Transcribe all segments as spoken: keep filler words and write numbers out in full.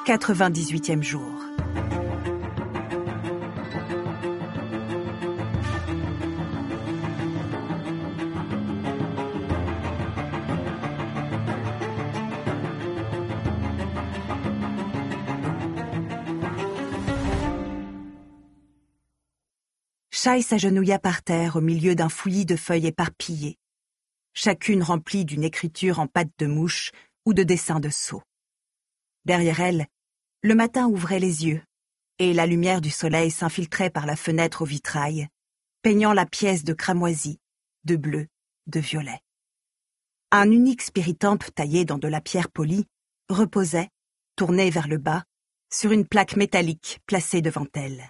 quatre-vingt-dix-huitième jour. Shai s'agenouilla par terre au milieu d'un fouillis de feuilles éparpillées, chacune remplie d'une écriture en pattes de mouche ou de dessins de sceaux. Derrière elle, le matin ouvrait les yeux, et la lumière du soleil s'infiltrait par la fenêtre au vitrail, peignant la pièce de cramoisi, de bleu, de violet. Un unique spiritampe taillé dans de la pierre polie reposait, tourné vers le bas, sur une plaque métallique placée devant elle.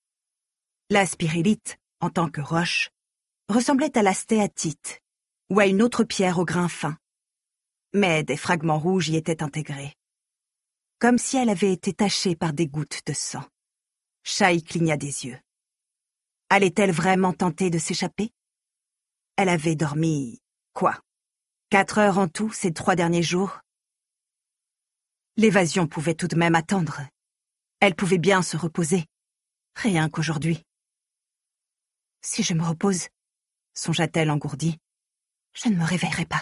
La spirillite, en tant que roche, ressemblait à la stéatite ou à une autre pierre au grain fin, mais des fragments rouges y étaient intégrés, comme si elle avait été tachée par des gouttes de sang. Shai cligna des yeux. Allait-elle vraiment tenter de s'échapper? Elle avait dormi, quoi, quatre heures en tout ces trois derniers jours? L'évasion pouvait tout de même attendre. Elle pouvait bien se reposer, rien qu'aujourd'hui. Si je me repose, songea-t-elle engourdie, je ne me réveillerai pas.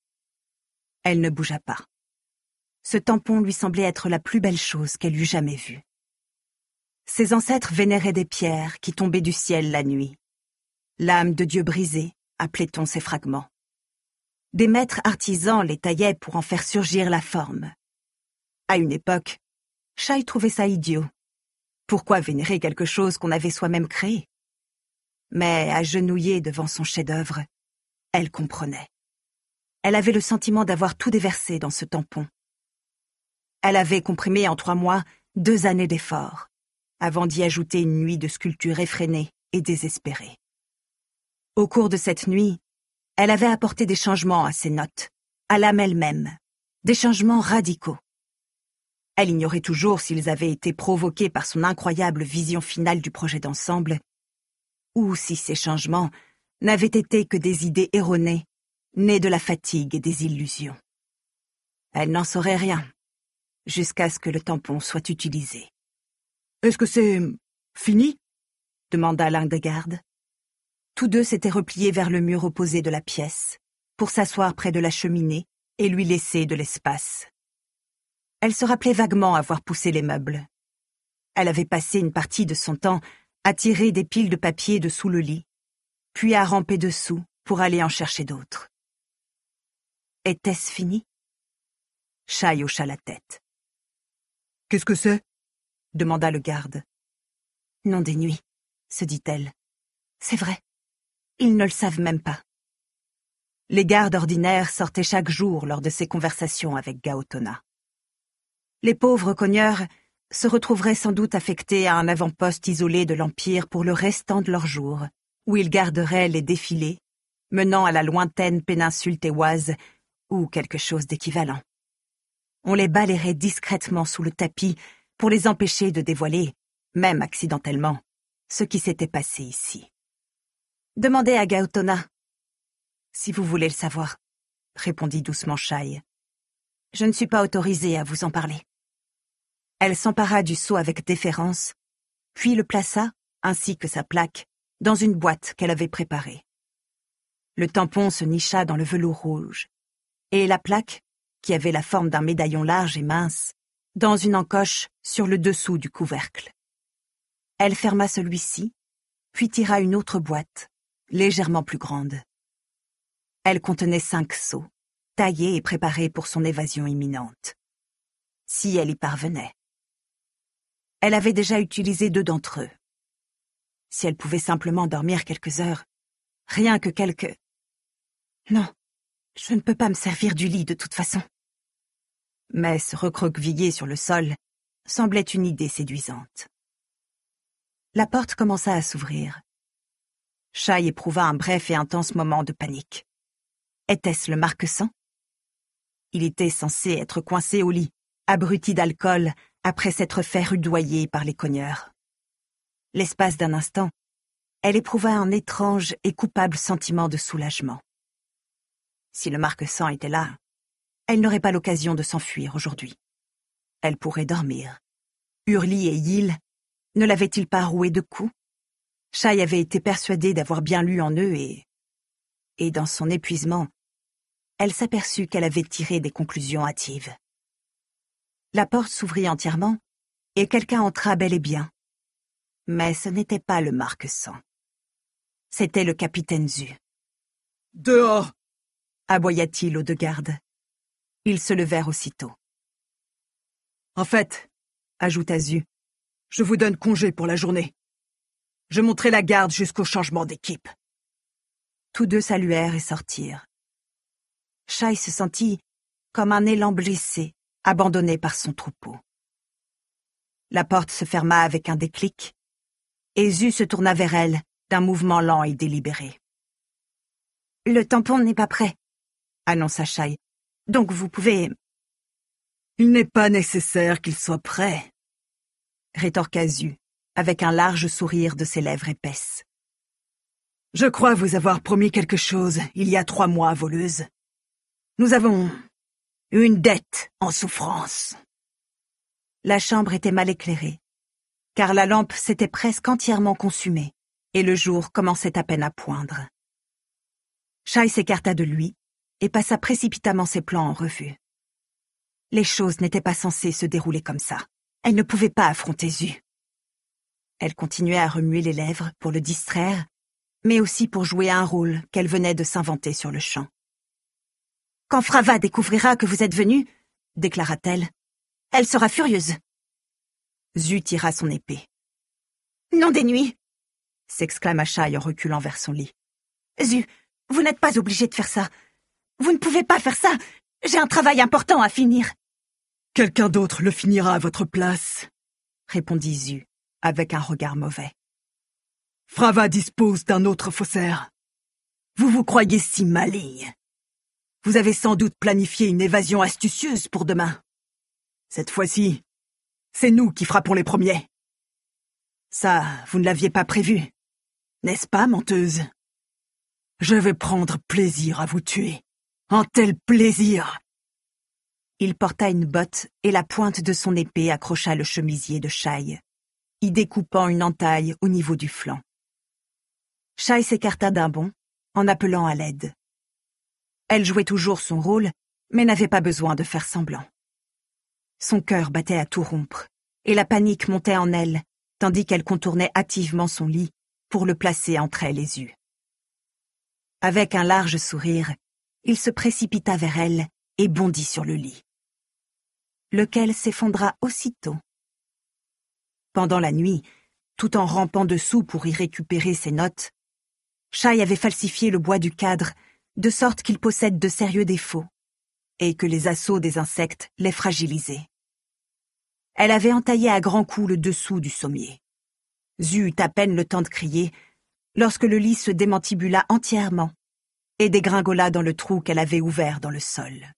Elle ne bougea pas. Ce tampon lui semblait être la plus belle chose qu'elle eût jamais vue. Ses ancêtres vénéraient des pierres qui tombaient du ciel la nuit. L'âme de Dieu brisée, appelait-on ces fragments. Des maîtres artisans les taillaient pour en faire surgir la forme. À une époque, Shai trouvait ça idiot. Pourquoi vénérer quelque chose qu'on avait soi-même créé? Mais, agenouillée devant son chef-d'œuvre, elle comprenait. Elle avait le sentiment d'avoir tout déversé dans ce tampon. Elle avait comprimé en trois mois deux années d'efforts, avant d'y ajouter une nuit de sculpture effrénée et désespérée. Au cours de cette nuit, elle avait apporté des changements à ses notes, à l'âme elle-même, des changements radicaux. Elle ignorait toujours s'ils avaient été provoqués par son incroyable vision finale du projet d'ensemble, ou si ces changements n'avaient été que des idées erronées, nées de la fatigue et des illusions. Elle n'en saurait rien, jusqu'à ce que le tampon soit utilisé. « Est-ce que c'est fini ?» demanda l'un des gardes. Tous deux s'étaient repliés vers le mur opposé de la pièce, pour s'asseoir près de la cheminée et lui laisser de l'espace. Elle se rappelait vaguement avoir poussé les meubles. Elle avait passé une partie de son temps à tirer des piles de papier de sous le lit, puis à ramper dessous pour aller en chercher d'autres. Était-ce fini? Shai hocha la tête. « Qu'est-ce que c'est ?» demanda le garde. « Nom des nuits, » se dit-elle. « C'est vrai, ils ne le savent même pas. » Les gardes ordinaires sortaient chaque jour lors de ces conversations avec Gaotona. Les pauvres cogneurs se retrouveraient sans doute affectés à un avant-poste isolé de l'Empire pour le restant de leurs jours, où ils garderaient les défilés, menant à la lointaine péninsule téoise, ou quelque chose d'équivalent. On les balayerait discrètement sous le tapis pour les empêcher de dévoiler, même accidentellement, ce qui s'était passé ici. Demandez à Gaotona. Si vous voulez le savoir, répondit doucement Shai. Je ne suis pas autorisée à vous en parler. Elle s'empara du seau avec déférence, puis le plaça, ainsi que sa plaque, dans une boîte qu'elle avait préparée. Le tampon se nicha dans le velours rouge, et la plaque, qui avait la forme d'un médaillon large et mince, dans une encoche sur le dessous du couvercle. Elle ferma celui-ci, puis tira une autre boîte, légèrement plus grande. Elle contenait cinq seaux, taillés et préparés pour son évasion imminente. Si elle y parvenait. Elle avait déjà utilisé deux d'entre eux. Si elle pouvait simplement dormir quelques heures, rien que quelques... Non, je ne peux pas me servir du lit de toute façon. Mais se recroqueviller sur le sol semblait une idée séduisante. La porte commença à s'ouvrir. Shai éprouva un bref et intense moment de panique. Était-ce le marquesang? Il était censé être coincé au lit, abruti d'alcool, après s'être fait rudoyer par les cogneurs. L'espace d'un instant, elle éprouva un étrange et coupable sentiment de soulagement. Si le marquesang était là, elle n'aurait pas l'occasion de s'enfuir aujourd'hui. Elle pourrait dormir. Hurly et Yil ne l'avaient-ils pas roué de coups? Shai avait été persuadée d'avoir bien lu en eux et... Et dans son épuisement, elle s'aperçut qu'elle avait tiré des conclusions hâtives. La porte s'ouvrit entièrement et quelqu'un entra bel et bien. Mais ce n'était pas le marquesant. C'était le capitaine Zu. « Dehors !» aboya-t-il aux deux gardes. Ils se levèrent aussitôt. « En fait, » ajouta Zu, « je vous donne congé pour la journée. Je monterai la garde jusqu'au changement d'équipe. » Tous deux saluèrent et sortirent. Shai se sentit comme un élan blessé, abandonné par son troupeau. La porte se ferma avec un déclic, et Zu se tourna vers elle d'un mouvement lent et délibéré. « Le tampon n'est pas prêt, » annonça Shai. « Donc vous pouvez... »« Il n'est pas nécessaire qu'il soit prêt, » rétorqua Zu, avec un large sourire de ses lèvres épaisses. « Je crois vous avoir promis quelque chose il y a trois mois, voleuse. Nous avons une dette en souffrance. » La chambre était mal éclairée, car la lampe s'était presque entièrement consumée, et le jour commençait à peine à poindre. Shai s'écarta de lui et passa précipitamment ses plans en revue. Les choses n'étaient pas censées se dérouler comme ça. Elle ne pouvait pas affronter Zu. Elle continuait à remuer les lèvres pour le distraire, mais aussi pour jouer un rôle qu'elle venait de s'inventer sur le champ. « Quand Frava découvrira que vous êtes venu, » déclara-t-elle, « elle sera furieuse. » Zu tira son épée. « Nom des nuits !» s'exclama Shai en reculant vers son lit. « Zu, vous n'êtes pas obligé de faire ça. Vous ne pouvez pas faire ça. J'ai un travail important à finir. »« Quelqu'un d'autre le finira à votre place, » répondit Zu, avec un regard mauvais. « Frava dispose d'un autre faussaire. Vous vous croyez si maligne. Vous avez sans doute planifié une évasion astucieuse pour demain. Cette fois-ci, c'est nous qui frappons les premiers. Ça, vous ne l'aviez pas prévu, n'est-ce pas, menteuse? Je vais prendre plaisir à vous tuer. Un tel plaisir !» Il porta une botte et la pointe de son épée accrocha le chemisier de Shai, y découpant une entaille au niveau du flanc. Shai s'écarta d'un bond, en appelant à l'aide. Elle jouait toujours son rôle, mais n'avait pas besoin de faire semblant. Son cœur battait à tout rompre, et la panique montait en elle, tandis qu'elle contournait hâtivement son lit pour le placer entre elle et Zu. Avec un large sourire, il se précipita vers elle et bondit sur le lit, lequel s'effondra aussitôt. Pendant la nuit, tout en rampant dessous pour y récupérer ses notes, Shai avait falsifié le bois du cadre de sorte qu'il possède de sérieux défauts, et que les assauts des insectes les fragilisaient. Elle avait entaillé à grands coups le dessous du sommier. Zu eut à peine le temps de crier, lorsque le lit se démantibula entièrement et dégringola dans le trou qu'elle avait ouvert dans le sol.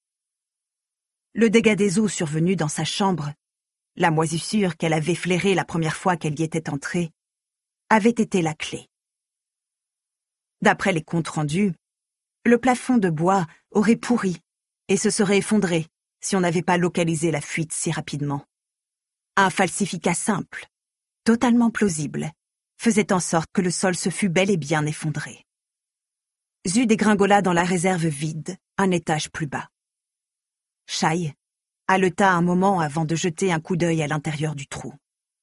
Le dégât des eaux survenu dans sa chambre, la moisissure qu'elle avait flairée la première fois qu'elle y était entrée, avait été la clé. D'après les comptes rendus, le plafond de bois aurait pourri et se serait effondré si on n'avait pas localisé la fuite si rapidement. Un falsificat simple, totalement plausible, faisait en sorte que le sol se fût bel et bien effondré. Zu dégringola dans la réserve vide, un étage plus bas. Shai haleta un moment avant de jeter un coup d'œil à l'intérieur du trou.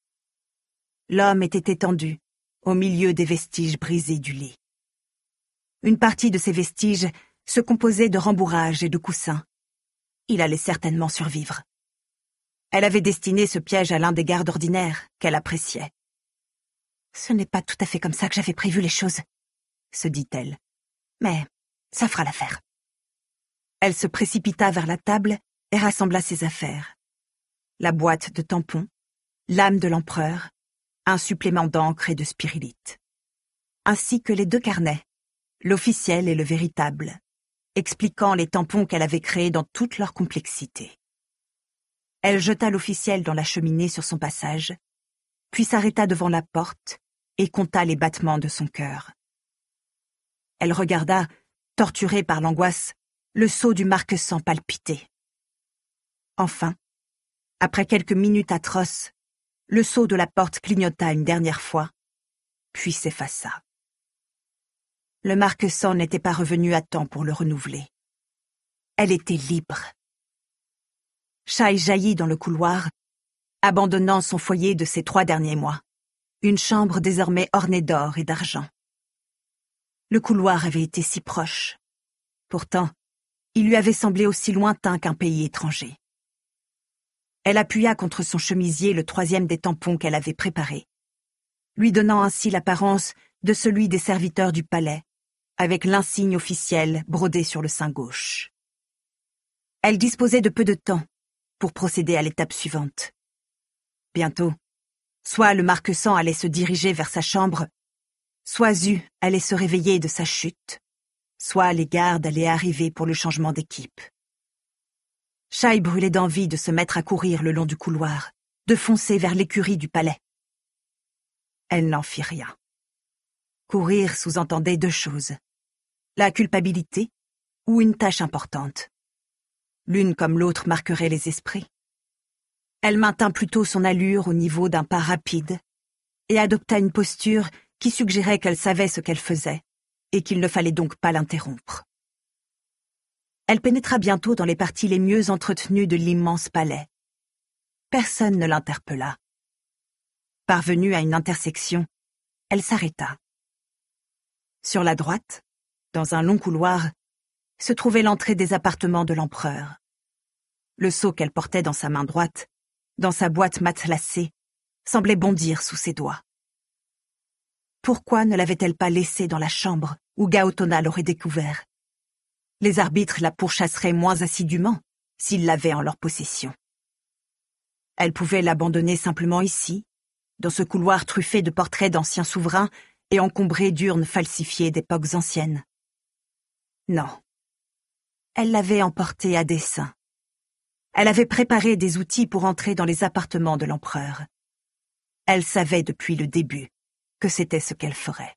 L'homme était étendu, au milieu des vestiges brisés du lit. Une partie de ces vestiges se composait de rembourrages et de coussins. Il allait certainement survivre. Elle avait destiné ce piège à l'un des gardes ordinaires, qu'elle appréciait. « Ce n'est pas tout à fait comme ça que j'avais prévu les choses, » se dit-elle. « Mais ça fera l'affaire. » Elle se précipita vers la table et rassembla ses affaires. La boîte de tampons, l'âme de l'empereur, un supplément d'encre et de spirylite, ainsi que les deux carnets, l'officiel et le véritable, expliquant les tampons qu'elle avait créés dans toute leur complexité. Elle jeta l'officiel dans la cheminée sur son passage, puis s'arrêta devant la porte et compta les battements de son cœur. Elle regarda, torturée par l'angoisse, le sceau du marquesang palpiter. Enfin, Après quelques minutes atroces, le sceau de la porte clignota une dernière fois, puis s'effaça. Le marquesant n'était pas revenu à temps pour le renouveler. Elle était libre. Shai jaillit dans le couloir, abandonnant son foyer de ces trois derniers mois, une chambre désormais ornée d'or et d'argent. Le couloir avait été si proche. Pourtant, il lui avait semblé aussi lointain qu'un pays étranger. Elle appuya contre son chemisier le troisième des tampons qu'elle avait préparé, lui donnant ainsi l'apparence de celui des serviteurs du palais, avec l'insigne officiel brodé sur le sein gauche. Elle disposait de peu de temps pour procéder à l'étape suivante. Bientôt, soit le marquesant allait se diriger vers sa chambre, soit Zu allait se réveiller de sa chute, soit les gardes allaient arriver pour le changement d'équipe. Shai brûlait d'envie de se mettre à courir le long du couloir, de foncer vers l'écurie du palais. Elle n'en fit rien. Courir sous-entendait deux choses. La culpabilité ou une tâche importante. L'une comme l'autre marquerait les esprits. Elle maintint plutôt son allure au niveau d'un pas rapide et adopta une posture qui suggérait qu'elle savait ce qu'elle faisait et qu'il ne fallait donc pas l'interrompre. Elle pénétra bientôt dans les parties les mieux entretenues de l'immense palais. Personne ne l'interpella. Parvenue à une intersection, elle s'arrêta. Sur la droite, dans un long couloir, se trouvait l'entrée des appartements de l'empereur. Le seau qu'elle portait dans sa main droite, dans sa boîte matelassée, semblait bondir sous ses doigts. Pourquoi ne l'avait-elle pas laissée dans la chambre où Gaotona l'aurait découvert? Les arbitres la pourchasseraient moins assidûment s'ils l'avaient en leur possession. Elle pouvait l'abandonner simplement ici, dans ce couloir truffé de portraits d'anciens souverains et encombré d'urnes falsifiées d'époques anciennes. Non. Elle l'avait emportée à dessein. Elle avait préparé des outils pour entrer dans les appartements de l'empereur. Elle savait depuis le début que c'était ce qu'elle ferait.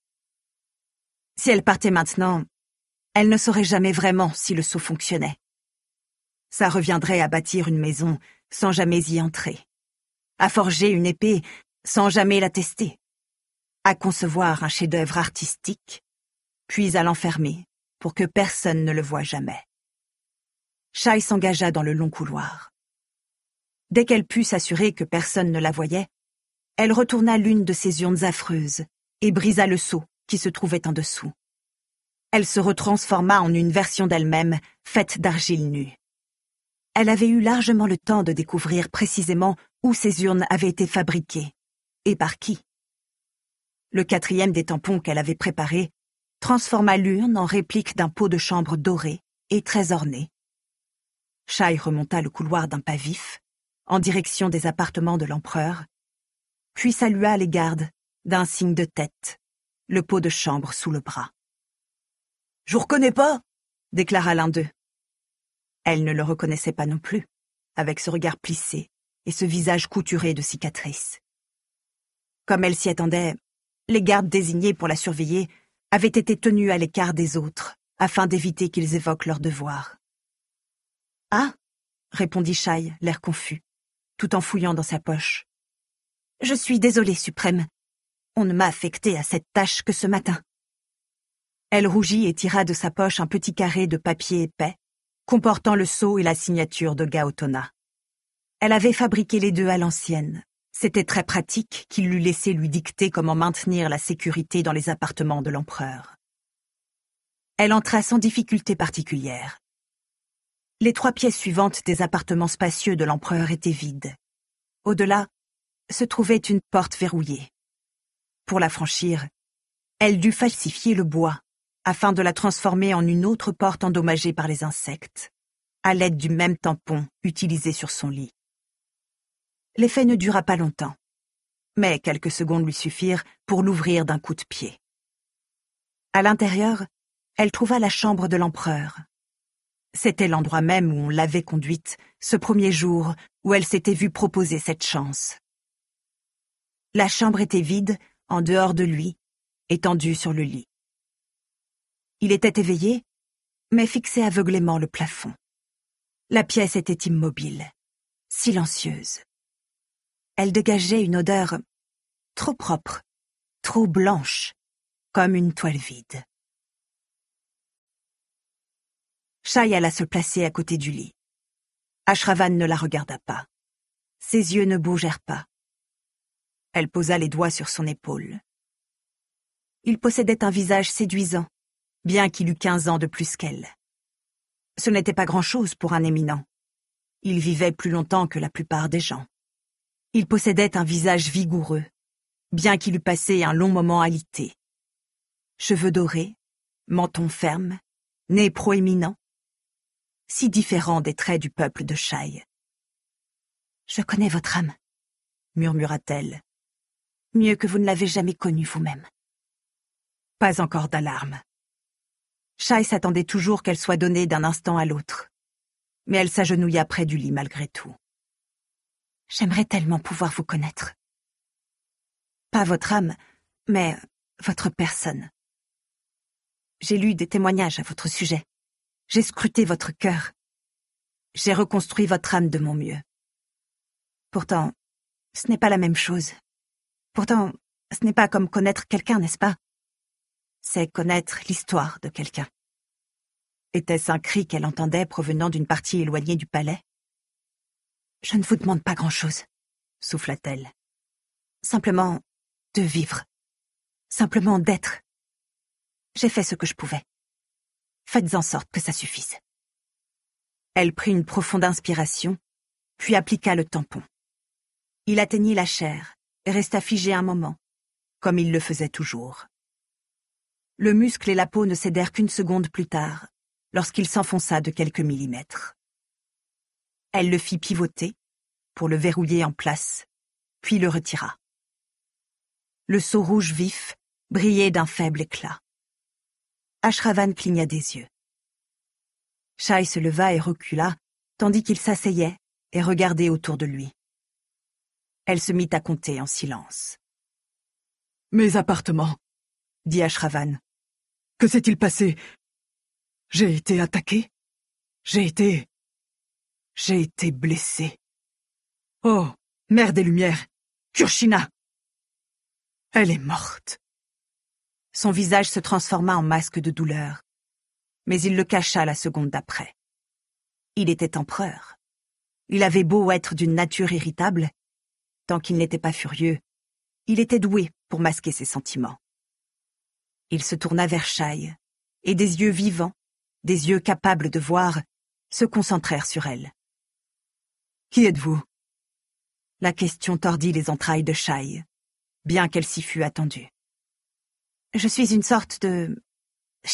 Si elle partait maintenant, elle ne saurait jamais vraiment si le sceau fonctionnait. Ça reviendrait à bâtir une maison sans jamais y entrer, à forger une épée sans jamais la tester, à concevoir un chef-d'œuvre artistique, puis à l'enfermer pour que personne ne le voie jamais. Shai s'engagea dans le long couloir. Dès qu'elle put s'assurer que personne ne la voyait, elle retourna l'une de ces urnes affreuses et brisa le seau qui se trouvait en dessous. Elle se retransforma en une version d'elle-même faite d'argile nue. Elle avait eu largement le temps de découvrir précisément où ces urnes avaient été fabriquées et par qui. Le quatrième des tampons qu'elle avait préparés transforma l'urne en réplique d'un pot de chambre doré et très orné. Shai remonta le couloir d'un pas vif, en direction des appartements de l'empereur, puis salua les gardes d'un signe de tête, le pot de chambre sous le bras. « Je vous reconnais pas !» déclara l'un d'eux. Elle ne le reconnaissait pas non plus, avec ce regard plissé et ce visage couturé de cicatrices. Comme elle s'y attendait, les gardes désignés pour la surveiller avaient été tenus à l'écart des autres, afin d'éviter qu'ils évoquent leur devoir. « Ah !» répondit Shai, l'air confus, tout en fouillant dans sa poche. « Je suis désolée, Suprême. On ne m'a affectée à cette tâche que ce matin. » Elle rougit et tira de sa poche un petit carré de papier épais, comportant le sceau et la signature de Gaotona. Elle avait fabriqué les deux à l'ancienne. C'était très pratique qu'il l'eût laissé lui dicter comment maintenir la sécurité dans les appartements de l'empereur. Elle entra sans difficulté particulière. Les trois pièces suivantes des appartements spacieux de l'empereur étaient vides. Au-delà, se trouvait une porte verrouillée. Pour la franchir, elle dut falsifier le bois, afin de la transformer en une autre porte endommagée par les insectes, à l'aide du même tampon utilisé sur son lit. L'effet ne dura pas longtemps, mais quelques secondes lui suffirent pour l'ouvrir d'un coup de pied. À l'intérieur, elle trouva la chambre de l'empereur. C'était l'endroit même où on l'avait conduite, ce premier jour où elle s'était vue proposer cette chance. La chambre était vide, en dehors de lui, étendue sur le lit. Il était éveillé, mais fixait aveuglément le plafond. La pièce était immobile. silencieuse. Elle dégageait une odeur trop propre, trop blanche, comme une toile vide. Shai alla se placer à côté du lit. Ashravan ne la regarda pas. Ses yeux ne bougèrent pas. Elle posa les doigts sur son épaule. Il possédait un visage séduisant, bien qu'il eût quinze ans de plus qu'elle. Ce n'était pas grand-chose pour un éminent. Il vivait plus longtemps que la plupart des gens. Il possédait un visage vigoureux, bien qu'il eût passé un long moment alité. Cheveux dorés, menton ferme, nez proéminent, si différent des traits du peuple de Shai. « Je connais votre âme, » murmura-t-elle, « mieux que vous ne l'avez jamais connue vous-même. » Pas encore d'alarme. Shai s'attendait toujours qu'elle soit donnée d'un instant à l'autre, mais elle s'agenouilla près du lit malgré tout. « J'aimerais tellement pouvoir vous connaître. Pas votre âme, mais votre personne. J'ai lu des témoignages à votre sujet. J'ai scruté votre cœur. J'ai reconstruit votre âme de mon mieux. Pourtant, ce n'est pas la même chose. Pourtant, ce n'est pas comme connaître quelqu'un, n'est-ce pas? C'est connaître l'histoire de quelqu'un. » Était-ce un cri qu'elle entendait provenant d'une partie éloignée du palais? « Je ne vous demande pas grand-chose, » souffla-t-elle. « Simplement de vivre. Simplement d'être. J'ai fait ce que je pouvais. Faites en sorte que ça suffise. » Elle prit une profonde inspiration, puis appliqua le tampon. Il atteignit la chair et resta figé un moment, comme il le faisait toujours. Le muscle et la peau ne cédèrent qu'une seconde plus tard, lorsqu'il s'enfonça de quelques millimètres. Elle le fit pivoter, pour le verrouiller en place, puis le retira. Le seau rouge vif brillait d'un faible éclat. Ashravan cligna des yeux. Shai se leva et recula, tandis qu'il s'asseyait et regardait autour de lui. Elle se mit à compter en silence. « Mes appartements, » dit Ashravan. « Que s'est-il passé? J'ai été attaqué? J'ai été... J'ai été blessé. Oh, mère des Lumières, Kurshina! Elle est morte. » Son visage se transforma en masque de douleur, mais il le cacha la seconde d'après. Il était empereur. Il avait beau être d'une nature irritable, tant qu'il n'était pas furieux, il était doué pour masquer ses sentiments. Il se tourna vers Shai, et des yeux vivants, des yeux capables de voir, se concentrèrent sur elle. « Qui êtes-vous » La question tordit les entrailles de Shai, bien qu'elle s'y fût attendue. « Je suis une sorte de chirurgienne, »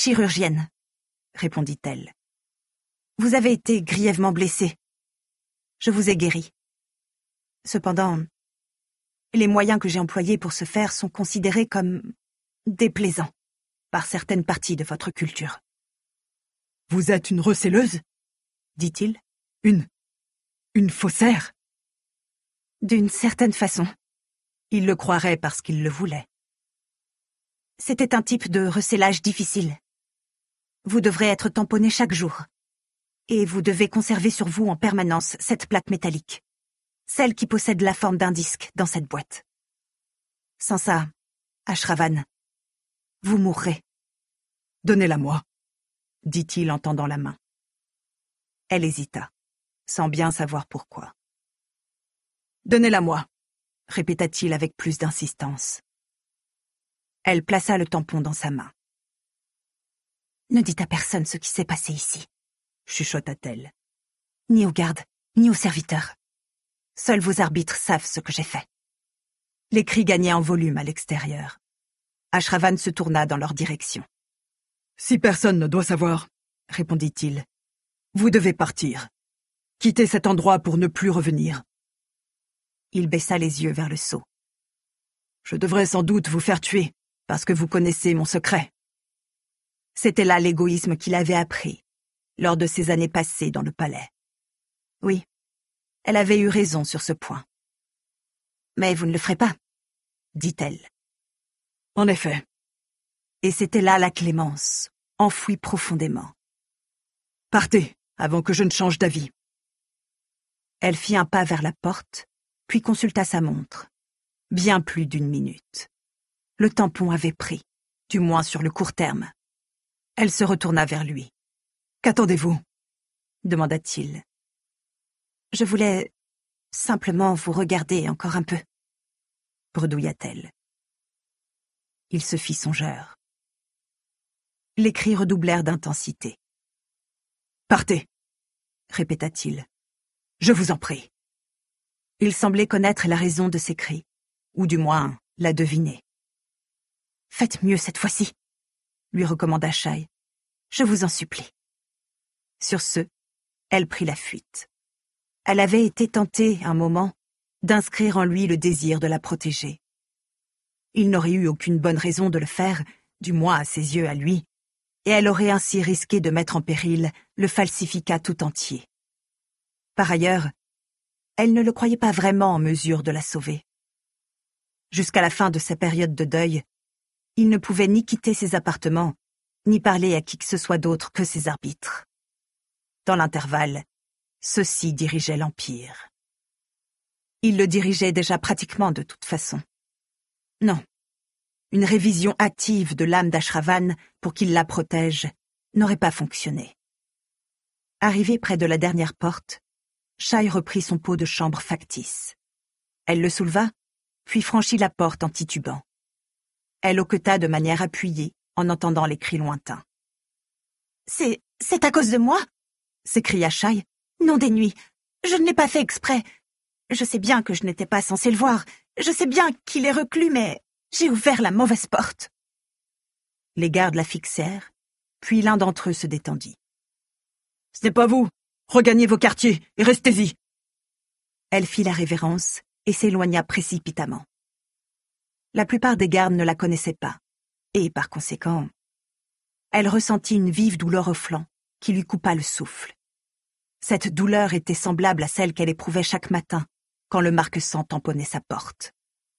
répondit-elle. « Vous avez été grièvement blessé. Je vous ai guéri. Cependant, les moyens que j'ai employés pour ce faire sont considérés comme déplaisants par certaines parties de votre culture. »« Vous êtes une recelleuse » dit-il. « Une... une faussaire ?» D'une certaine façon. Il le croirait parce qu'il le voulait. C'était un type de recellage difficile. Vous devrez être tamponné chaque jour. Et vous devez conserver sur vous en permanence cette plaque métallique, celle qui possède la forme d'un disque dans cette boîte. Sans ça, Ashravan, vous mourrez. « Donnez-la-moi, » dit-il en tendant la main. Elle hésita, sans bien savoir pourquoi. « Donnez-la-moi, » répéta-t-il avec plus d'insistance. Elle plaça le tampon dans sa main. « Ne dites à personne ce qui s'est passé ici, » chuchota-t-elle. « Ni aux gardes, ni aux serviteurs. Seuls vos arbitres savent ce que j'ai fait. » Les cris gagnaient en volume à l'extérieur. Ashravan se tourna dans leur direction. « Si personne ne doit savoir, » répondit-il, « vous devez partir. Quittez cet endroit pour ne plus revenir. » Il baissa les yeux vers le seau. « Je devrais sans doute vous faire tuer, parce que vous connaissez mon secret. » C'était là l'égoïsme qu'il avait appris, lors de ses années passées dans le palais. Oui, elle avait eu raison sur ce point. « Mais vous ne le ferez pas, » dit-elle. « En effet. » Et c'était là la clémence, enfouie profondément. « Partez, avant que je ne change d'avis. » Elle fit un pas vers la porte, puis consulta sa montre. Bien plus d'une minute. Le tampon avait pris, du moins sur le court terme. Elle se retourna vers lui. « Qu'attendez-vous » demanda-t-il. « Je voulais simplement vous regarder encore un peu, » bredouilla-t-elle. Il se fit songeur. Les cris redoublèrent d'intensité. « Partez » répéta-t-il. « Je vous en prie. » Il semblait connaître la raison de ces cris, ou du moins la deviner. « Faites mieux cette fois-ci, » lui recommanda Shai. « Je vous en supplie. » Sur ce, elle prit la fuite. Elle avait été tentée, un moment, d'inscrire en lui le désir de la protéger. Il n'aurait eu aucune bonne raison de le faire, du moins à ses yeux à lui, et elle aurait ainsi risqué de mettre en péril le falsificat tout entier. Par ailleurs, elle ne le croyait pas vraiment en mesure de la sauver. Jusqu'à la fin de sa période de deuil, il ne pouvait ni quitter ses appartements, ni parler à qui que ce soit d'autre que ses arbitres. Dans l'intervalle, ceux-ci dirigeaient l'Empire. Il le dirigeait déjà pratiquement de toute façon. Non, une révision active de l'âme d'Ashravan pour qu'il la protège n'aurait pas fonctionné. Arrivé près de la dernière porte, Shai reprit son pot de chambre factice. Elle le souleva, puis franchit la porte en titubant. Elle hoqueta de manière appuyée en entendant les cris lointains. « C'est... c'est à cause de moi ?» s'écria Shai. « Nom des nuits, je ne l'ai pas fait exprès. Je sais bien que je n'étais pas censée le voir. Je sais bien qu'il est reclus, mais j'ai ouvert la mauvaise porte. » Les gardes la fixèrent, puis l'un d'entre eux se détendit. « Ce n'est pas vous. Regagnez vos quartiers et restez-y. » Elle fit la révérence et s'éloigna précipitamment. La plupart des gardes ne la connaissaient pas, et par conséquent, elle ressentit une vive douleur au flanc qui lui coupa le souffle. Cette douleur était semblable à celle qu'elle éprouvait chaque matin quand le marquesang tamponnait sa porte.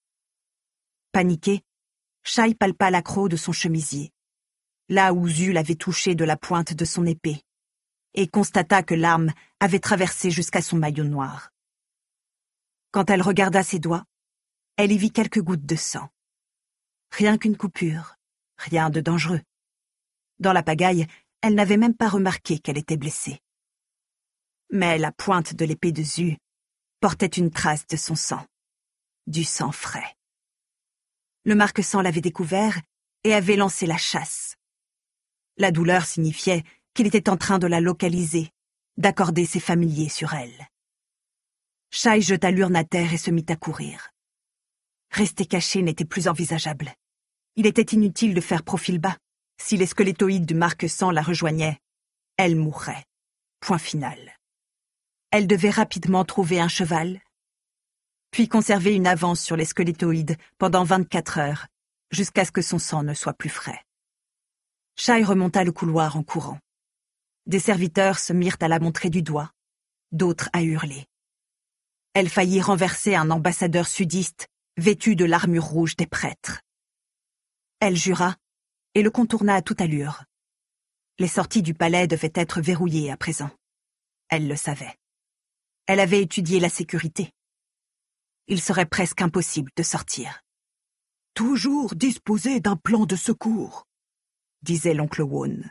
Paniqué, Shai palpa l'accroc de son chemisier, là où Zul avait touché de la pointe de son épée, et constata que l'arme avait traversé jusqu'à son maillot noir. Quand elle regarda ses doigts, elle y vit quelques gouttes de sang. Rien qu'une coupure, rien de dangereux. Dans la pagaille, elle n'avait même pas remarqué qu'elle était blessée. Mais la pointe de l'épée de Zu portait une trace de son sang, du sang frais. Le marquesang l'avait découvert et avait lancé la chasse. La douleur signifiait qu'il était en train de la localiser, d'accorder ses familiers sur elle. Shai jeta l'urne à terre et se mit à courir. Rester caché n'était plus envisageable. Il était inutile de faire profil bas. Si les squelettoïdes du marquesang la rejoignaient, elle mourrait. Point final. Elle devait rapidement trouver un cheval, puis conserver une avance sur les squelettoïdes pendant vingt-quatre heures, jusqu'à ce que son sang ne soit plus frais. Shai remonta le couloir en courant. Des serviteurs se mirent à la montrer du doigt, d'autres à hurler. Elle faillit renverser un ambassadeur sudiste vêtu de l'armure rouge des prêtres. Elle jura et le contourna à toute allure. Les sorties du palais devaient être verrouillées à présent. Elle le savait. Elle avait étudié la sécurité. Il serait presque impossible de sortir. « Toujours disposer d'un plan de secours », disait l'oncle Won.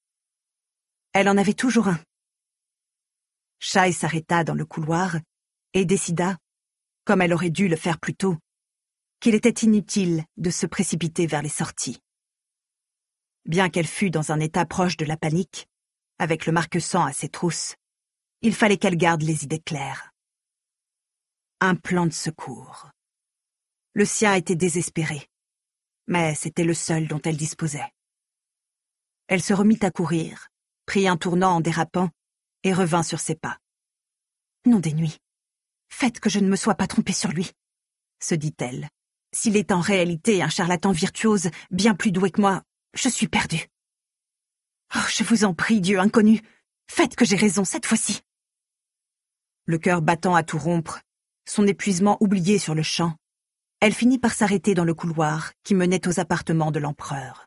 Elle en avait toujours un. Shai s'arrêta dans le couloir et décida, comme elle aurait dû le faire plus tôt, qu'il était inutile de se précipiter vers les sorties. Bien qu'elle fût dans un état proche de la panique, avec le marquesang à ses trousses, il fallait qu'elle garde les idées claires. Un plan de secours. Le sien était désespéré, mais c'était le seul dont elle disposait. Elle se remit à courir, prit un tournant en dérapant et revint sur ses pas. « Nom des nuits, faites que je ne me sois pas trompée sur lui, » se dit-elle. « S'il est en réalité un charlatan virtuose bien plus doué que moi, je suis perdue. Oh, je vous en prie, Dieu inconnu, faites que j'ai raison cette fois-ci. » Le cœur battant à tout rompre, son épuisement oublié sur le champ, elle finit par s'arrêter dans le couloir qui menait aux appartements de l'empereur.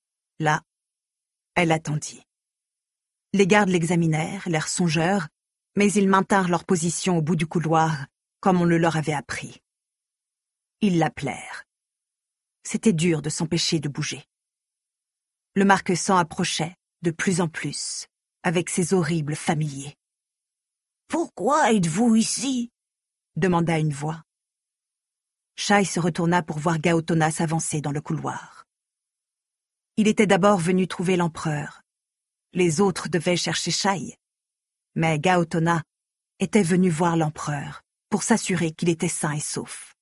Là, elle attendit. Les gardes l'examinèrent, l'air songeur, mais ils maintinrent leur position au bout du couloir, comme on le leur avait appris. Ils l'appelèrent. C'était dur de s'empêcher de bouger. Le marquesant approchait, de plus en plus, avec ses horribles familiers. « Pourquoi êtes-vous ici ?» demanda une voix. Shai se retourna pour voir Gaotona s'avancer dans le couloir. Il était d'abord venu trouver l'empereur. Les autres devaient chercher Shai. Mais Gaotona était venu voir l'empereur pour s'assurer qu'il était sain et sauf.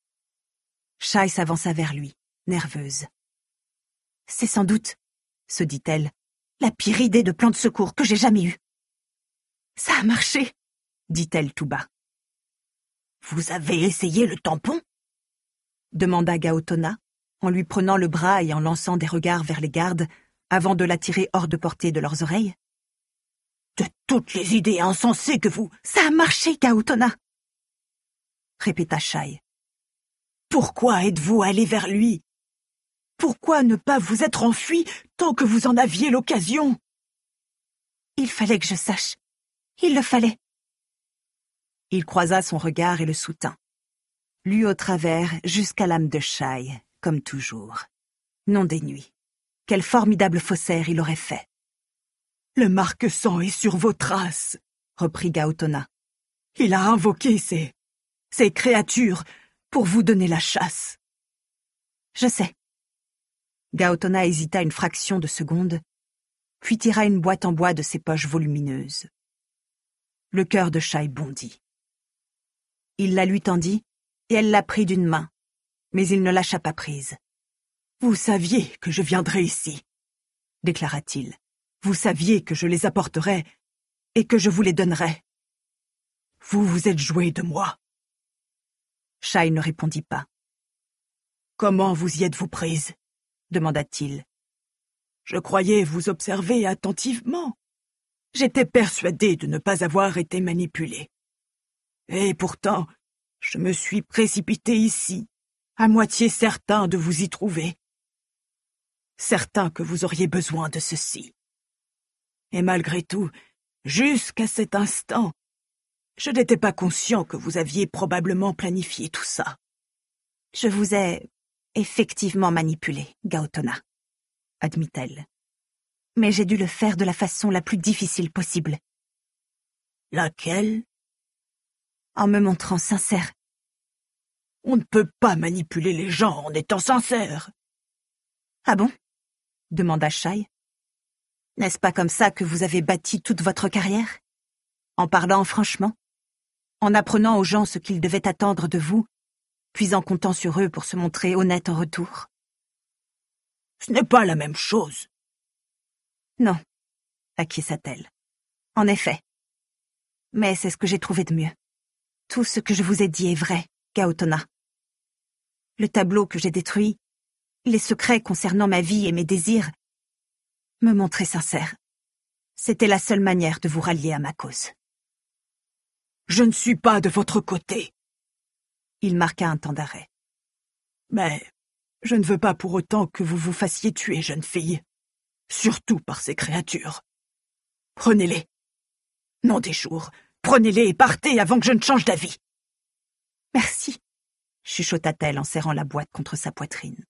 Shai s'avança vers lui, nerveuse. « C'est sans doute, se dit-elle, la pire idée de plan de secours que j'ai jamais eue. »« Ça a marché, » dit-elle tout bas. « Vous avez essayé le tampon ?» demanda Gaotona, en lui prenant le bras et en lançant des regards vers les gardes, avant de l'attirer hors de portée de leurs oreilles. « De toutes les idées insensées que vous... »« Ça a marché, Gaotona !» répéta Shai. « Pourquoi êtes-vous allé vers lui ? Pourquoi ne pas vous être enfui tant que vous en aviez l'occasion ?»« Il fallait que je sache. Il le fallait. » Il croisa son regard et le soutint. Lui au travers jusqu'à l'âme de Shai, comme toujours. Nom des nuits. Quel formidable faussaire il aurait fait. « Le marquesant est sur vos traces, » reprit Gaotona. « Il a invoqué ces... ces créatures pour vous donner la chasse. » Je sais. Gaotona hésita une fraction de seconde, puis tira une boîte en bois de ses poches volumineuses. Le cœur de Shai bondit. Il la lui tendit, et elle la prit d'une main, mais il ne lâcha pas prise. « Vous saviez que je viendrais ici, » déclara-t-il. « Vous saviez que je les apporterais et que je vous les donnerais. Vous vous êtes joué de moi. » Shai ne répondit pas. « Comment vous y êtes-vous prise ?» demanda-t-il. « Je croyais vous observer attentivement. J'étais persuadé de ne pas avoir été manipulé. Et pourtant, je me suis précipité ici, à moitié certain de vous y trouver. Certain que vous auriez besoin de ceci. Et malgré tout, jusqu'à cet instant, je n'étais pas conscient que vous aviez probablement planifié tout ça. Je vous ai effectivement manipulé, Gaotona, admit-elle. Mais j'ai dû le faire de la façon la plus difficile possible. Laquelle ? En me montrant sincère. On ne peut pas manipuler les gens en étant sincère. Ah bon ? demanda Shai. N'est-ce pas comme ça que vous avez bâti toute votre carrière ? En parlant franchement ? En apprenant aux gens ce qu'ils devaient attendre de vous, puis en comptant sur eux pour se montrer honnêtes en retour ? Ce n'est pas la même chose. Non, acquiesça-t-elle. En effet. Mais c'est ce que j'ai trouvé de mieux. Tout ce que je vous ai dit est vrai, Gaotona. Le tableau que j'ai détruit, les secrets concernant ma vie et mes désirs, me montraient sincère. C'était la seule manière de vous rallier à ma cause. Je ne suis pas de votre côté. Il marqua un temps d'arrêt. Mais je ne veux pas pour autant que vous vous fassiez tuer, jeune fille. Surtout par ces créatures. Prenez-les. Nom des jours, prenez-les et partez avant que je ne change d'avis. Merci, chuchota-t-elle en serrant la boîte contre sa poitrine.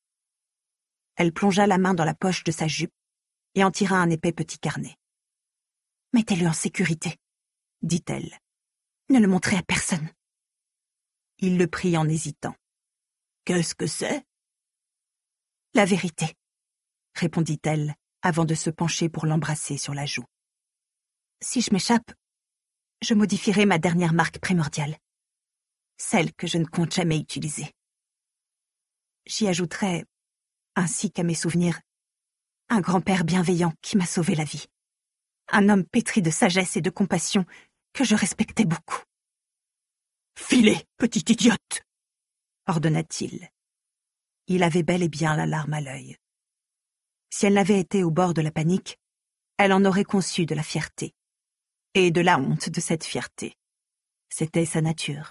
Elle plongea la main dans la poche de sa jupe et en tira un épais petit carnet. Mettez-le en sécurité, dit-elle. Ne le montrez à personne. Il le prit en hésitant. Qu'est-ce que c'est ? La vérité, répondit-elle avant de se pencher pour l'embrasser sur la joue. Si je m'échappe, je modifierai ma dernière marque primordiale, celle que je ne compte jamais utiliser. J'y ajouterai, ainsi qu'à mes souvenirs, un grand-père bienveillant qui m'a sauvé la vie, un homme pétri de sagesse et de compassion que je respectais beaucoup. « Filez, petite idiote !» ordonna-t-il. Il avait bel et bien la larme à l'œil. Si elle n'avait été au bord de la panique, elle en aurait conçu de la fierté. Et de la honte de cette fierté. C'était sa nature.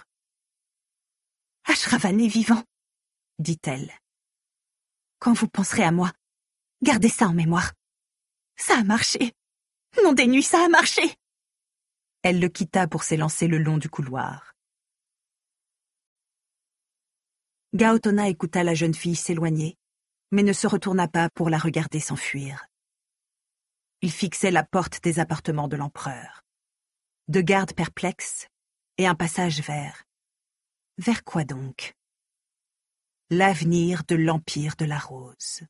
« Ashravan est vivant, » dit-elle. « Quand vous penserez à moi, gardez ça en mémoire. Ça a marché. Nom des nuits, ça a marché. » Elle le quitta pour s'élancer le long du couloir. Gaotona écouta la jeune fille s'éloigner, mais ne se retourna pas pour la regarder s'enfuir. Il fixait la porte des appartements de l'empereur. Deux gardes perplexes et un passage vers. Vers quoi donc? L'avenir de l'Empire de la Rose.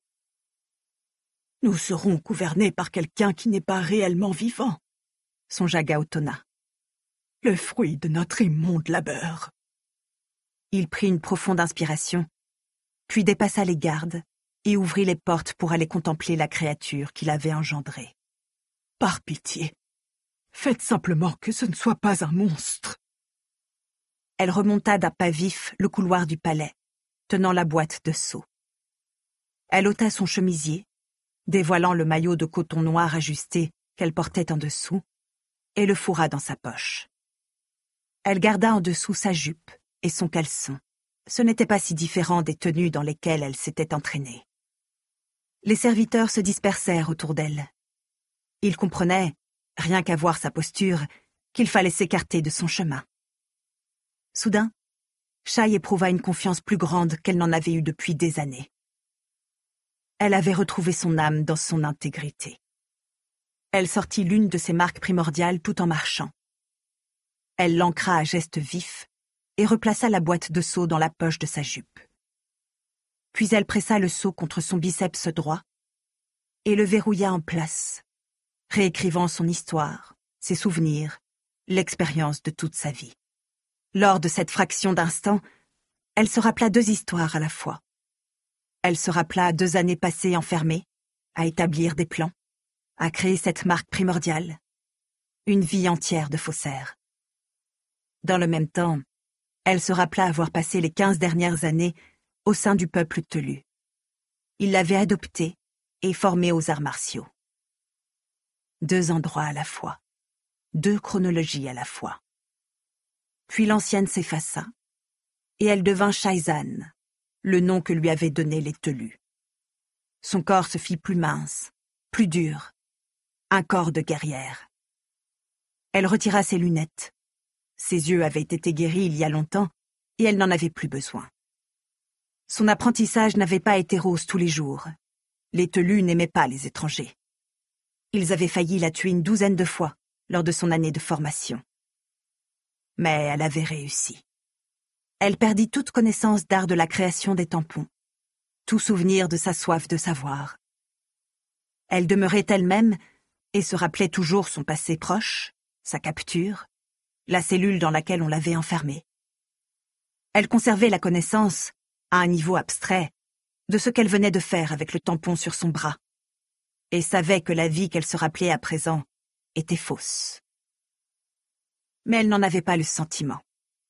Nous serons gouvernés par quelqu'un qui n'est pas réellement vivant, songea Gaotona. Le fruit de notre immonde labeur. Il prit une profonde inspiration, puis dépassa les gardes et ouvrit les portes pour aller contempler la créature qu'il avait engendrée. Par pitié, faites simplement que ce ne soit pas un monstre. Elle remonta d'un pas vif le couloir du palais, tenant la boîte de seaux. Elle ôta son chemisier, dévoilant le maillot de coton noir ajusté qu'elle portait en dessous, et le fourra dans sa poche. Elle garda en dessous sa jupe et son caleçon. Ce n'était pas si différent des tenues dans lesquelles elle s'était entraînée. Les serviteurs se dispersèrent autour d'elle. Ils comprenaient, rien qu'à voir sa posture, qu'il fallait s'écarter de son chemin. Soudain, Shai éprouva une confiance plus grande qu'elle n'en avait eue depuis des années. Elle avait retrouvé son âme dans son intégrité. Elle sortit l'une de ses marques primordiales tout en marchant. Elle l'ancra à geste vif et replaça la boîte de seaux dans la poche de sa jupe. Puis elle pressa le seau contre son biceps droit et le verrouilla en place, réécrivant son histoire, ses souvenirs, l'expérience de toute sa vie. Lors de cette fraction d'instant, elle se rappela deux histoires à la fois. Elle se rappela deux années passées enfermée, à établir des plans, à créer cette marque primordiale, une vie entière de faussaire. Dans le même temps, elle se rappela avoir passé les quinze dernières années au sein du peuple Telu. Il l'avait adoptée et formée aux arts martiaux. Deux endroits à la fois, deux chronologies à la fois. Puis l'ancienne s'effaça, et elle devint Shaizan, le nom que lui avaient donné les Telus. Son corps se fit plus mince, plus dur, un corps de guerrière. Elle retira ses lunettes. Ses yeux avaient été guéris il y a longtemps, et elle n'en avait plus besoin. Son apprentissage n'avait pas été rose tous les jours. Les Telus n'aimaient pas les étrangers. Ils avaient failli la tuer une douzaine de fois lors de son année de formation. Mais elle avait réussi. Elle perdit toute connaissance d'art de la création des tampons, tout souvenir de sa soif de savoir. Elle demeurait elle-même et se rappelait toujours son passé proche, sa capture, la cellule dans laquelle on l'avait enfermée. Elle conservait la connaissance, à un niveau abstrait, de ce qu'elle venait de faire avec le tampon sur son bras, et savait que la vie qu'elle se rappelait à présent était fausse. Mais elle n'en avait pas le sentiment.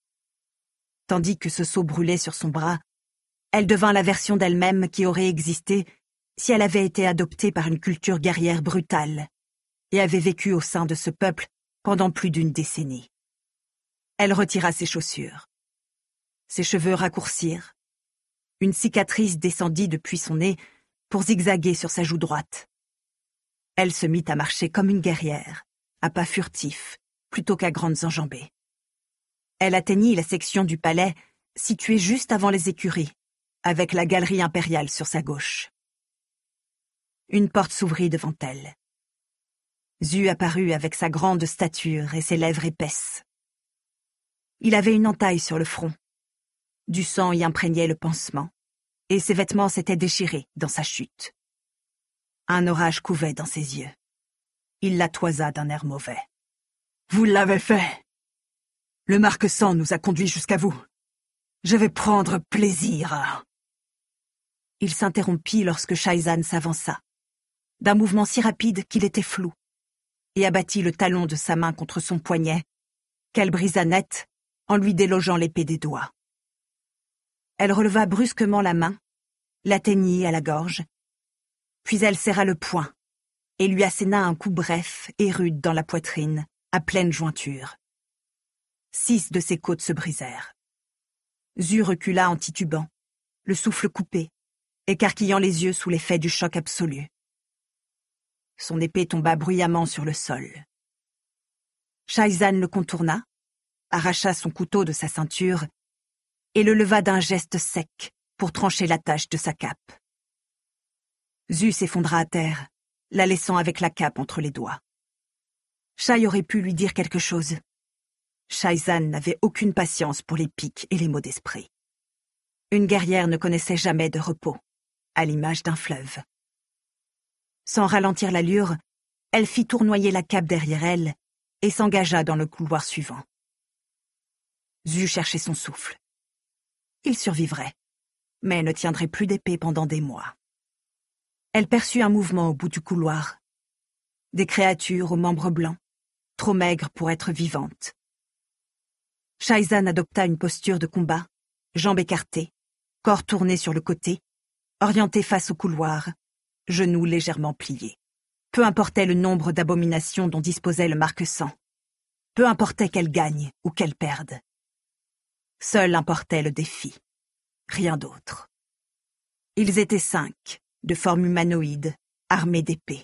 Tandis que ce seau brûlait sur son bras, elle devint la version d'elle-même qui aurait existé si elle avait été adoptée par une culture guerrière brutale et avait vécu au sein de ce peuple pendant plus d'une décennie. Elle retira ses chaussures. Ses cheveux raccourcirent. Une cicatrice descendit depuis son nez pour zigzaguer sur sa joue droite. Elle se mit à marcher comme une guerrière, à pas furtifs, plutôt qu'à grandes enjambées. Elle atteignit la section du palais située juste avant les écuries, avec la galerie impériale sur sa gauche. Une porte s'ouvrit devant elle. Zu apparut avec sa grande stature et ses lèvres épaisses. Il avait une entaille sur le front. Du sang y imprégnait le pansement, et ses vêtements s'étaient déchirés dans sa chute. Un orage couvait dans ses yeux. Il la toisa d'un air mauvais. « Vous l'avez fait. Le marque-sang nous a conduits jusqu'à vous. Je vais prendre plaisir à... » Il s'interrompit lorsque Shaizan s'avança, d'un mouvement si rapide qu'il était flou, et abattit le talon de sa main contre son poignet, qu'elle brisa net en lui délogeant l'épée des doigts. Elle releva brusquement la main, l'atteignit à la gorge, puis elle serra le poing et lui asséna un coup bref et rude dans la poitrine, à pleine jointure. Six de ses côtes se brisèrent. Zu recula en titubant, le souffle coupé, écarquillant les yeux sous l'effet du choc absolu. Son épée tomba bruyamment sur le sol. Shaizan le contourna, arracha son couteau de sa ceinture et le leva d'un geste sec pour trancher l'attache de sa cape. Zhu s'effondra à terre, la laissant avec la cape entre les doigts. Shai aurait pu lui dire quelque chose. Shaizan n'avait aucune patience pour les piques et les mots d'esprit. Une guerrière ne connaissait jamais de repos, à l'image d'un fleuve. Sans ralentir l'allure, elle fit tournoyer la cape derrière elle et s'engagea dans le couloir suivant. Zhu cherchait son souffle. Il survivrait, mais ne tiendrait plus d'épée pendant des mois. Elle perçut un mouvement au bout du couloir. Des créatures aux membres blancs, trop maigres pour être vivantes. Shaizan adopta une posture de combat, jambes écartées, corps tourné sur le côté, orienté face au couloir, genoux légèrement pliés. Peu importait le nombre d'abominations dont disposait le marque-sang. Peu importait qu'elle gagne ou qu'elle perde. Seul importait le défi. Rien d'autre. Ils étaient cinq, de forme humanoïde, armés d'épées.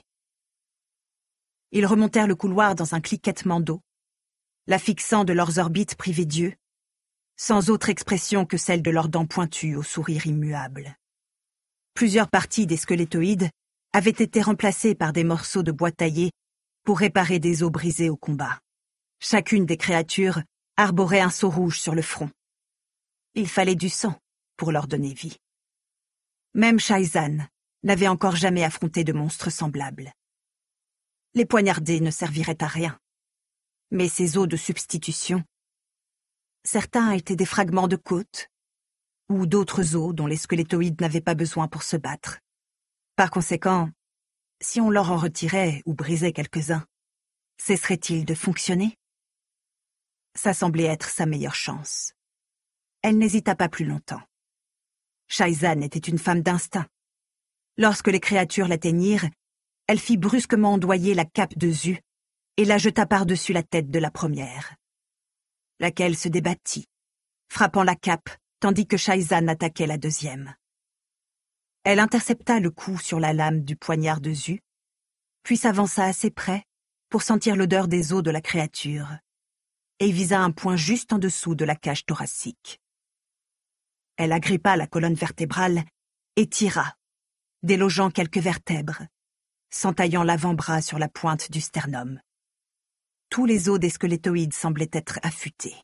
Ils remontèrent le couloir dans un cliquettement d'eau, la fixant de leurs orbites privées d'yeux, sans autre expression que celle de leurs dents pointues au sourire immuable. Plusieurs parties des squelettoïdes avaient été remplacées par des morceaux de bois taillés pour réparer des os brisés au combat. Chacune des créatures arborait un sceau rouge sur le front. Il fallait du sang pour leur donner vie. Même Shaizan n'avait encore jamais affronté de monstres semblables. Les poignardés ne serviraient à rien. Mais ces os de substitution, certains étaient des fragments de côte, ou d'autres os dont les squelettoïdes n'avaient pas besoin pour se battre. Par conséquent, si on leur en retirait ou brisait quelques-uns, cesseraient-ils de fonctionner? Ça semblait être sa meilleure chance. Elle n'hésita pas plus longtemps. Shaizan était une femme d'instinct. Lorsque les créatures l'atteignirent, elle fit brusquement ondoyer la cape de Zhu et la jeta par-dessus la tête de la première, laquelle se débattit, frappant la cape tandis que Shaizan attaquait la deuxième. Elle intercepta le coup sur la lame du poignard de Zhu, puis s'avança assez près pour sentir l'odeur des os de la créature, et visa un point juste en dessous de la cage thoracique. Elle agrippa la colonne vertébrale et tira, délogeant quelques vertèbres, s'entaillant l'avant-bras sur la pointe du sternum. Tous les os des squelettoïdes semblaient être affûtés.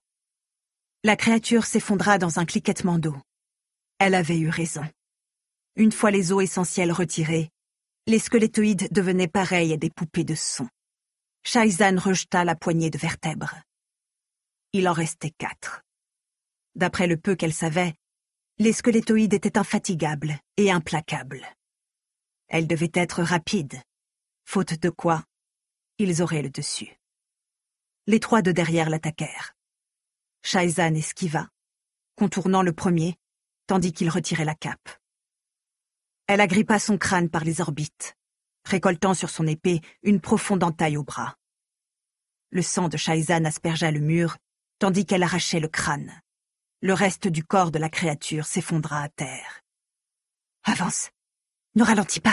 La créature s'effondra dans un cliquettement d'eau. Elle avait eu raison. Une fois les os essentiels retirés, les squelettoïdes devenaient pareils à des poupées de son. Shaizan rejeta la poignée de vertèbres. Il en restait quatre. D'après le peu qu'elle savait, les squelettoïdes étaient infatigables et implacables. Elle devait être rapide, faute de quoi, ils auraient le dessus. Les trois de derrière l'attaquèrent. Shaizan esquiva, contournant le premier, tandis qu'il retirait la cape. Elle agrippa son crâne par les orbites, récoltant sur son épée une profonde entaille au bras. Le sang de Shaizan aspergea le mur, tandis qu'elle arrachait le crâne. Le reste du corps de la créature s'effondra à terre. « Avance, ne ralentis pas !»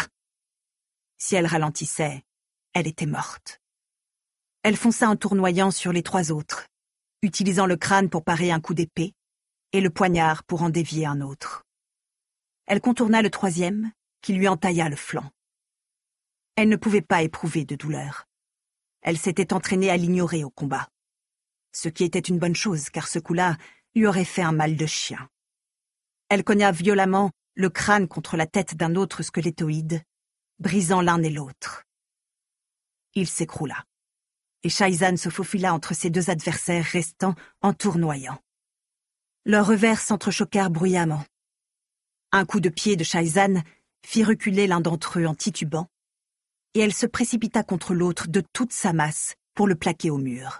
Si elle ralentissait, elle était morte. Elle fonça en tournoyant sur les trois autres, utilisant le crâne pour parer un coup d'épée et le poignard pour en dévier un autre. Elle contourna le troisième, qui lui entailla le flanc. Elle ne pouvait pas éprouver de douleur. Elle s'était entraînée à l'ignorer au combat. Ce qui était une bonne chose, car ce coup-là lui aurait fait un mal de chien. Elle cogna violemment le crâne contre la tête d'un autre squelettoïde, brisant l'un et l'autre. Il s'écroula, et Shaizan se faufila entre ses deux adversaires restants en tournoyant. Leurs revers s'entrechoquèrent bruyamment. Un coup de pied de Shaizan fit reculer l'un d'entre eux en titubant, et elle se précipita contre l'autre de toute sa masse pour le plaquer au mur.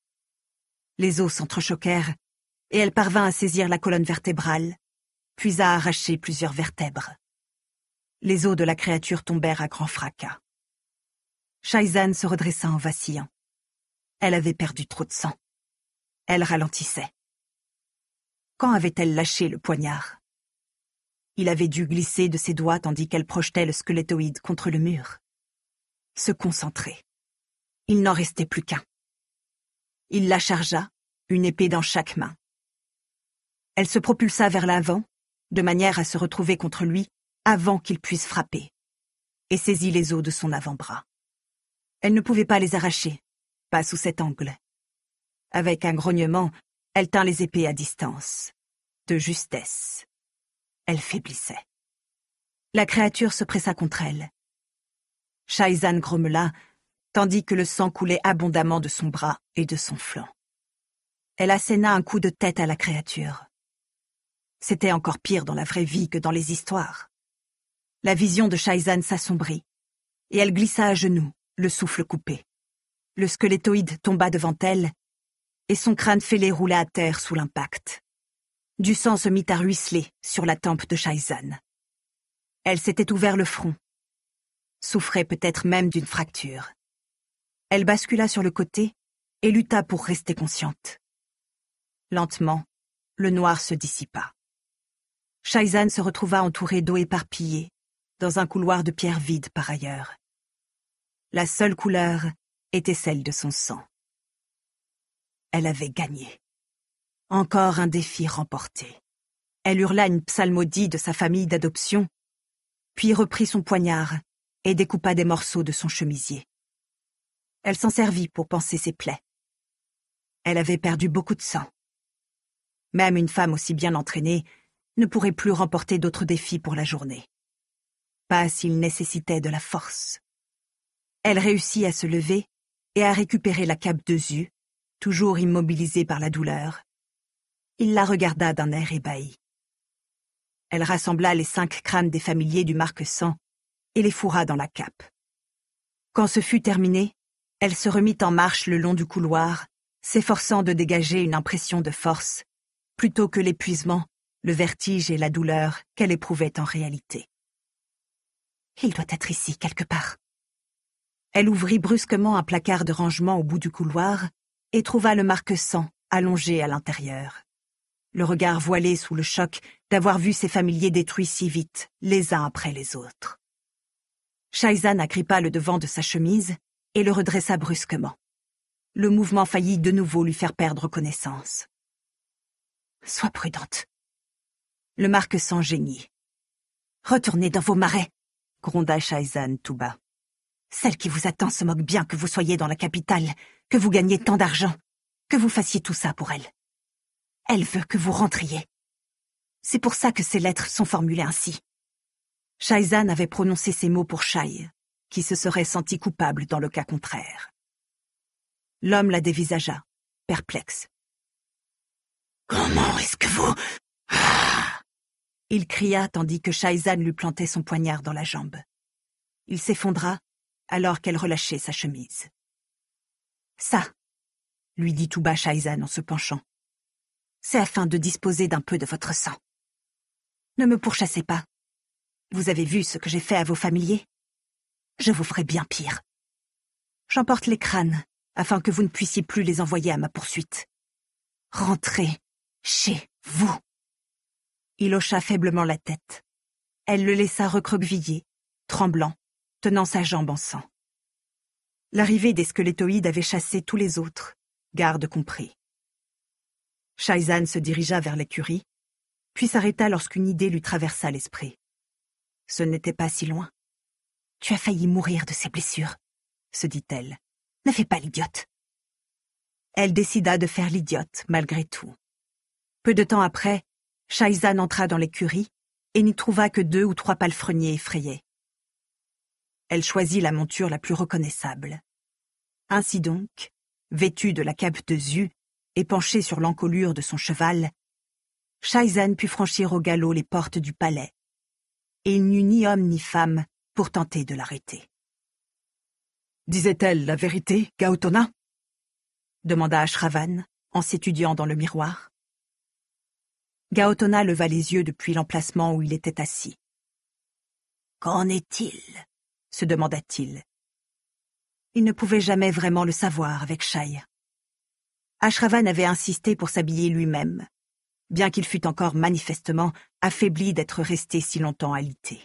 Les os s'entrechoquèrent, et elle parvint à saisir la colonne vertébrale, puis à arracher plusieurs vertèbres. Les os de la créature tombèrent à grand fracas. Shaizan se redressa en vacillant. Elle avait perdu trop de sang. Elle ralentissait. Quand avait-elle lâché le poignard? Il avait dû glisser de ses doigts tandis qu'elle projetait le squelettoïde contre le mur. Se concentrer. Il n'en restait plus qu'un. Il la chargea, une épée dans chaque main. Elle se propulsa vers l'avant, de manière à se retrouver contre lui avant qu'il puisse frapper, et saisit les os de son avant-bras. Elle ne pouvait pas les arracher, pas sous cet angle. Avec un grognement, elle tint les épées à distance, de justesse. Elle faiblissait. La créature se pressa contre elle. Shaizan grommela, tandis que le sang coulait abondamment de son bras et de son flanc. Elle asséna un coup de tête à la créature. C'était encore pire dans la vraie vie que dans les histoires. La vision de Shaizan s'assombrit, et elle glissa à genoux, le souffle coupé. Le squelettoïde tomba devant elle, et son crâne fêlé roula à terre sous l'impact. Du sang se mit à ruisseler sur la tempe de Shaizan. Elle s'était ouvert le front, souffrait peut-être même d'une fracture. Elle bascula sur le côté et lutta pour rester consciente. Lentement, le noir se dissipa. Shaizan se retrouva entourée d'eau éparpillée, dans un couloir de pierre vide par ailleurs. La seule couleur était celle de son sang. Elle avait gagné. Encore un défi remporté. Elle hurla une psalmodie de sa famille d'adoption, puis reprit son poignard et découpa des morceaux de son chemisier. Elle s'en servit pour panser ses plaies. Elle avait perdu beaucoup de sang. Même une femme aussi bien entraînée ne pourrait plus remporter d'autres défis pour la journée. Pas s'il nécessitait de la force. Elle réussit à se lever et à récupérer la cape de Zu, toujours immobilisée par la douleur. Il la regarda d'un air ébahi. Elle rassembla les cinq crânes des familiers du marque-sang et les fourra dans la cape. Quand ce fut terminé, elle se remit en marche le long du couloir, s'efforçant de dégager une impression de force, plutôt que l'épuisement, le vertige et la douleur qu'elle éprouvait en réalité. Il doit être ici, quelque part. Elle ouvrit brusquement un placard de rangement au bout du couloir et trouva le marque-sang allongé à l'intérieur. Le regard voilé sous le choc d'avoir vu ses familiers détruits si vite, les uns après les autres. Shaizan agrippa le devant de sa chemise et le redressa brusquement. Le mouvement faillit de nouveau lui faire perdre connaissance. « Sois prudente. » Le marque-sang geignit. « Retournez dans vos marais !» gronda Shaizan tout bas. « Celle qui vous attend se moque bien que vous soyez dans la capitale, que vous gagnez tant d'argent, que vous fassiez tout ça pour elle. Elle veut que vous rentriez. C'est pour ça que ces lettres sont formulées ainsi. » Shaizan avait prononcé ces mots pour Shai, qui se serait senti coupable dans le cas contraire. L'homme la dévisagea, perplexe. « Comment est-ce que vous... Ah » Il cria tandis que Shaizan lui plantait son poignard dans la jambe. Il s'effondra alors qu'elle relâchait sa chemise. « Ça, » lui dit tout bas Shaizan en se penchant, « c'est afin de disposer d'un peu de votre sang. Ne me pourchassez pas. Vous avez vu ce que j'ai fait à vos familiers? Je vous ferai bien pire. J'emporte les crânes afin que vous ne puissiez plus les envoyer à ma poursuite. Rentrez chez vous. » Il hocha faiblement la tête. Elle le laissa recroqueviller, tremblant, tenant sa jambe en sang. L'arrivée des squelettoïdes avait chassé tous les autres, garde compris. Shaizan se dirigea vers l'écurie, puis s'arrêta lorsqu'une idée lui traversa l'esprit. Ce n'était pas si loin. « Tu as failli mourir de ces blessures, » se dit-elle. « Ne fais pas l'idiote. » Elle décida de faire l'idiote, malgré tout. Peu de temps après, Shaizan entra dans l'écurie et n'y trouva que deux ou trois palefreniers effrayés. Elle choisit la monture la plus reconnaissable. Ainsi donc, vêtue de la cape de Zu et penchée sur l'encolure de son cheval, Shaizan put franchir au galop les portes du palais, et il n'y eut ni homme ni femme pour tenter de l'arrêter. « Disait-elle la vérité, Gaotona ?» demanda Ashravan en s'étudiant dans le miroir. Gaotona leva les yeux depuis l'emplacement où il était assis. « Qu'en est-il » se demanda-t-il. Il ne pouvait jamais vraiment le savoir avec Shai. Ashravan avait insisté pour s'habiller lui-même, bien qu'il fût encore manifestement affaibli d'être resté si longtemps alité.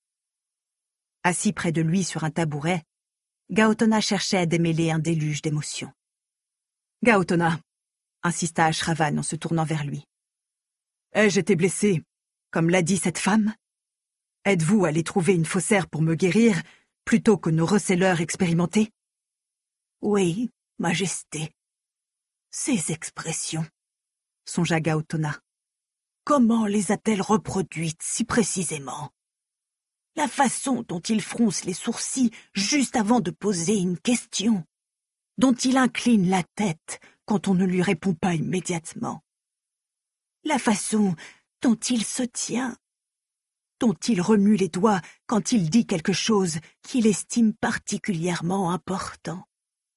Assis près de lui sur un tabouret, Gaotona cherchait à démêler un déluge d'émotions. Gaotona, insista Ashravan en se tournant vers lui. Ai-je été blessé, comme l'a dit cette femme? Êtes-vous allé trouver une faussaire pour me guérir, plutôt que nos receleurs expérimentés? Oui, Majesté. Ces expressions, songea Gaotona. Comment les a-t-elle reproduites si précisément? La façon dont il fronce les sourcils juste avant de poser une question, dont il incline la tête quand on ne lui répond pas immédiatement. La façon dont il se tient, dont il remue les doigts quand il dit quelque chose qu'il estime particulièrement important.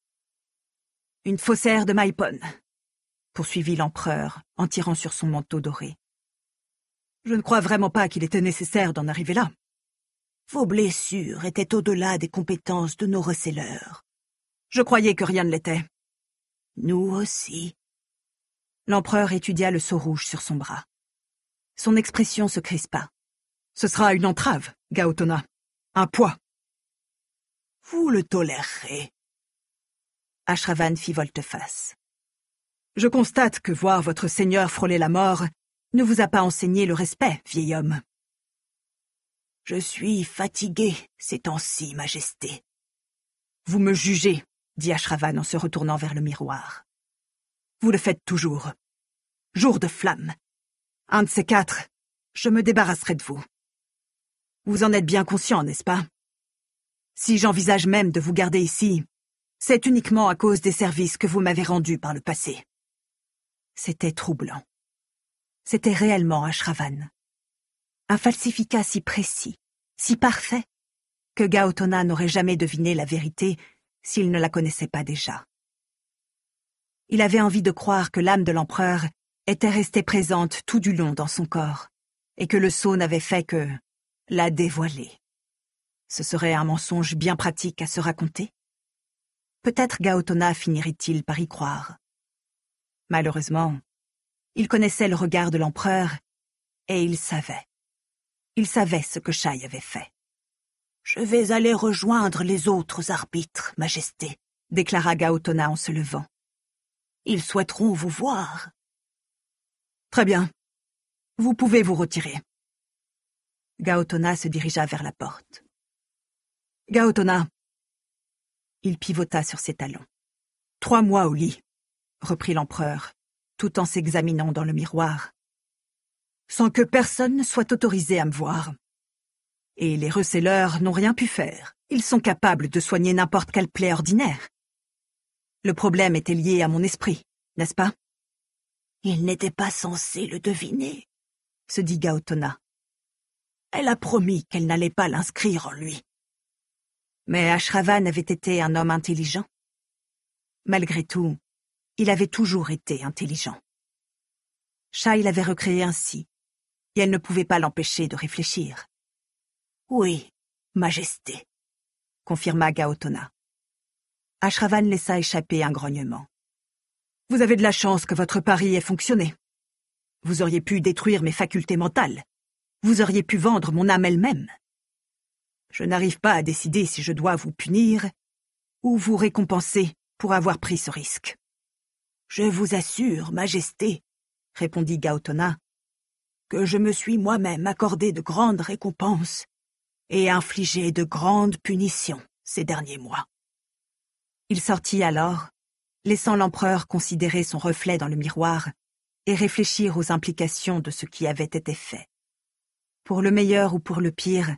Une faussaire de Maipon, poursuivit l'empereur en tirant sur son manteau doré. Je ne crois vraiment pas qu'il était nécessaire d'en arriver là. Vos blessures étaient au-delà des compétences de nos receleurs. Je croyais que rien ne l'était. Nous aussi. L'empereur étudia le sceau rouge sur son bras. Son expression se crispa. Ce sera une entrave, Gaotona. Un poids. Vous le tolérerez. Ashravan fit volte-face. Je constate que voir votre seigneur frôler la mort ne vous a pas enseigné le respect, vieil homme. Je suis fatigué ces temps-ci, Majesté. Vous me jugez, dit Ashravan en se retournant vers le miroir. Vous le faites toujours. Jour de flamme. Un de ces quatre, je me débarrasserai de vous. Vous en êtes bien conscient, n'est-ce pas? Si j'envisage même de vous garder ici, c'est uniquement à cause des services que vous m'avez rendus par le passé. C'était troublant. C'était réellement Ashravan. Un falsificat si précis, si parfait, que Gaotona n'aurait jamais deviné la vérité s'il ne la connaissait pas déjà. Il avait envie de croire que l'âme de l'empereur était restée présente tout du long dans son corps, et que le sceau n'avait fait que la dévoiler. Ce serait un mensonge bien pratique à se raconter. Peut-être Gaotona finirait-il par y croire. Malheureusement, il connaissait le regard de l'empereur, et il savait. Il savait ce que Shai avait fait. « Je vais aller rejoindre les autres arbitres, Majesté, » déclara Gaotona en se levant. « Ils souhaiteront vous voir. » Très bien. Vous pouvez vous retirer. Gaotona se dirigea vers la porte. Gaotona. Il pivota sur ses talons. Trois mois au lit, reprit l'empereur, tout en s'examinant dans le miroir, sans que personne ne soit autorisé à me voir. Et les receleurs n'ont rien pu faire. Ils sont capables de soigner n'importe quelle plaie ordinaire. Le problème était lié à mon esprit, n'est-ce pas? Il n'était pas censé le deviner, se dit Gaotona. Elle a promis qu'elle n'allait pas l'inscrire en lui. Mais Ashravan avait été un homme intelligent. Malgré tout, il avait toujours été intelligent. Shai l'avait recréé ainsi, et elle ne pouvait pas l'empêcher de réfléchir. « Oui, Majesté, » confirma Gaotona. Ashravan laissa échapper un grognement. « Vous avez de la chance que votre pari ait fonctionné. Vous auriez pu détruire mes facultés mentales. Vous auriez pu vendre mon âme elle-même. Je n'arrive pas à décider si je dois vous punir ou vous récompenser pour avoir pris ce risque. »« Je vous assure, Majesté, » répondit Gaotona, « que je me suis moi-même accordé de grandes récompenses et infligé de grandes punitions ces derniers mois. » Il sortit alors, laissant l'empereur considérer son reflet dans le miroir et réfléchir aux implications de ce qui avait été fait. Pour le meilleur ou pour le pire,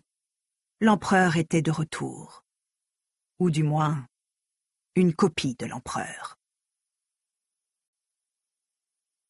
l'empereur était de retour. Ou du moins, une copie de l'empereur.